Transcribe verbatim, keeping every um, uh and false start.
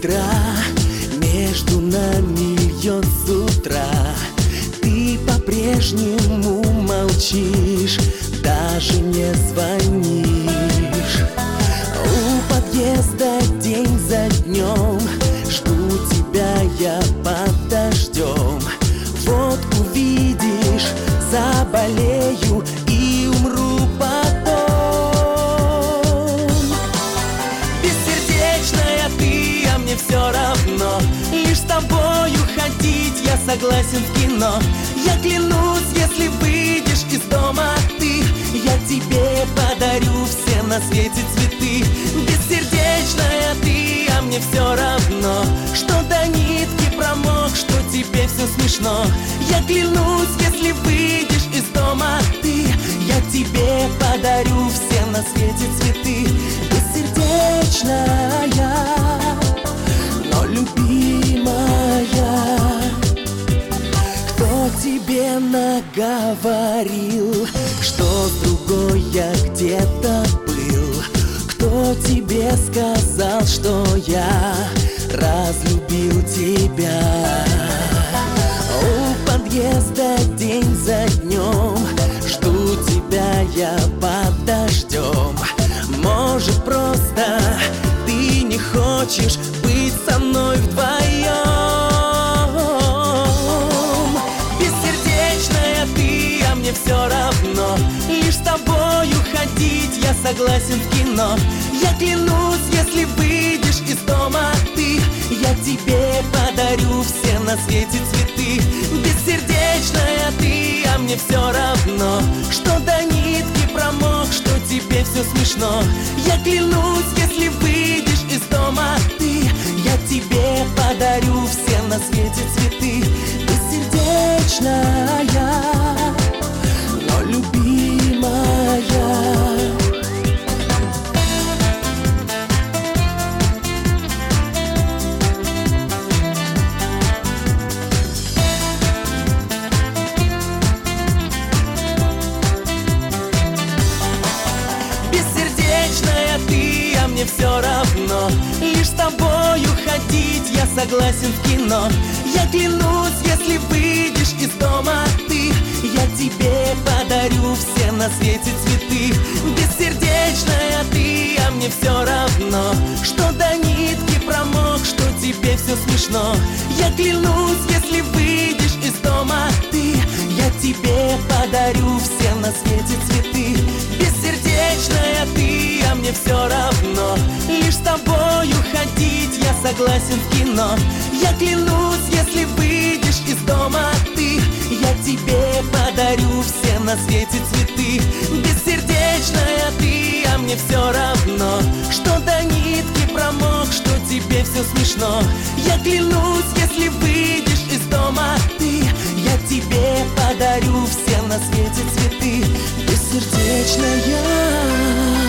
искра между нами льет с утра. Ты по-прежнему молчишь, даже не звонишь. У подъезда день за днем жду тебя я под дождем. Вот увидишь, заболею и умру потом. Бессердечная ты, а мне все равно. Лишь с тобою ходить я согласен в кино. Я клянусь, если выйдешь из дома ты, я тебе подарю все на свете цветы. Бессердечная ты, а мне все равно, что до нитки промок, что тебе все смешно. Я клянусь, если выйдешь из дома ты, я тебе подарю все на свете цветы. Бессердечная, но любимая, кто тебе наговорил, что с другой я где-то был? Кто тебе сказал, что я разлюбил тебя? У подъезда день за днем жду тебя я под дождем. Может, просто ты не хочешь быть со мной вдвоем? Бессердечная ты, а мне все равно. Лишь с тобою ходить я согласен в кино. Я клянусь, если выйдешь из дома ты, я тебе подарю все на свете цветы. Бессердечная ты, а мне все равно, что до нитки промок, что тебе все смешно. Я клянусь, если выйдешь из дома ты, я тебе подарю все на свете цветы. Бессердечная, но любимая. Бессердечная ты, а мне все равно. Лишь с тобою ходить я согласен в кино. Я клянусь, если выйдешь из дома ты, я тебе подарю все на свете цветы. Бессердечная ты, а мне все равно, что до нитки промок, что тебе все смешно. Я клянусь, если выйдешь из дома ты, я тебе подарю все на свете цветы. Бессердечная ты, а мне все равно. Лишь с тобою ходить я согласен в кино. Я клянусь, если выйдешь из дома ты, я тебе подарю все на свете цветы. Бессердечная ты, а мне все равно, что до нитки промок, что тебе все смешно. Я клянусь, если выйдешь из дома ты, я тебе подарю все на свете цветы. Бессердечная.